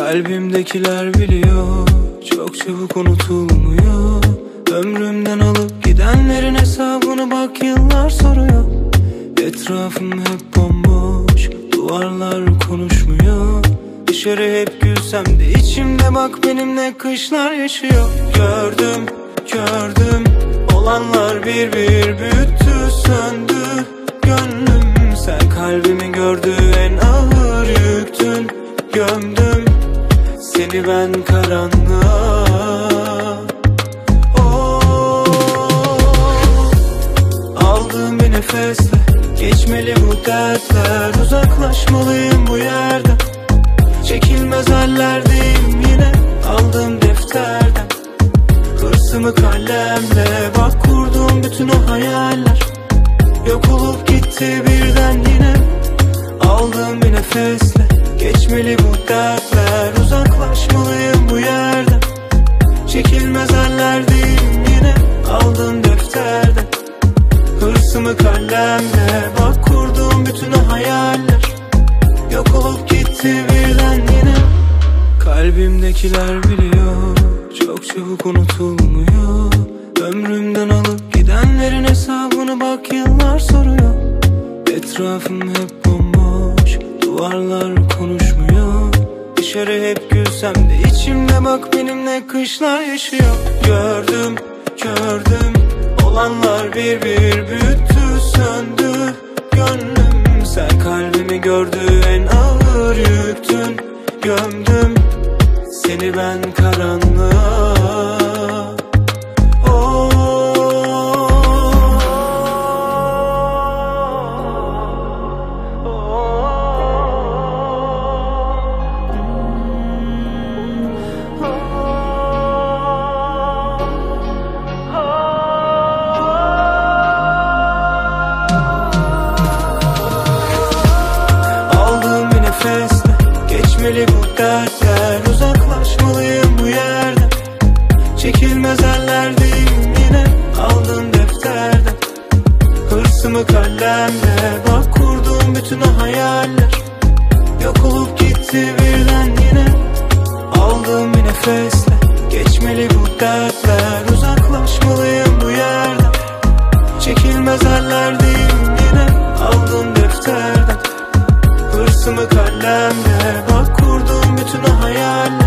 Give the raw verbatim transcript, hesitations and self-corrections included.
Kalbimdekiler biliyor, çok çabuk unutulmuyor. Ömrümden alıp gidenlerin hesabını bak yıllar soruyor. Etrafım hep bomboş, duvarlar konuşmuyor. Dışarı hep gülsem de içimde bak benimle kışlar yaşıyor. Gördüm, gördüm, olanlar bir bir büyüttü, söndü gönlüm. Sen kalbimi gördü, en ağır yüktün. Gömdüm seni ben karanlığa. Oh, aldığım bir nefesle geçmeli bu dertler. Uzaklaşmalıyım bu yerden, çekilmez hallerdeyim yine. Aldığım defterden hırsımı kalemle, bak kurduğum bütün o hayaller yok olup gitti birden yine. Aldığım bir nefesle geçmeli bu dertler. Uzaklaşmalıyım bu yerden, çekilmez hallerdeyim yine. Aldığım defterden hırsımı kalemle, bak kurduğum bütün o hayaller yok olup gitti birden yine. Kalbimdekiler biliyor, çok çabuk unutulmuyor. Ömrümden alıp gidenlerin hesabını bak yıllar soruyor. Etrafım hep bomboş, duvarlar konuşmuyor. Dışarı hep gülsem de içimde bak benimle kışlar yaşıyor. Gördüm, gördüm, olanlar bir bir büyüttü, söndü gönlüm. Sen kalbimi gördü, en ağır yüktün. Gömdüm seni ben karanlığa. Nefesle geçmeli bu dertler. Uzaklaşmalıyım bu yerden, çekilmez hallerdeyim yine. Aldığım defterden hırsımı kalemle, bak kurduğum bütün o hayaller yok olup gitti birden yine. Aldığım bir nefesle geçmeli bu dertler. Uzaklaşmalıyım bu yerden, çekilmez hallerdeyim yine. Aldığım defterden hırsımı kalemle, bak kurduğum bütün o hayaller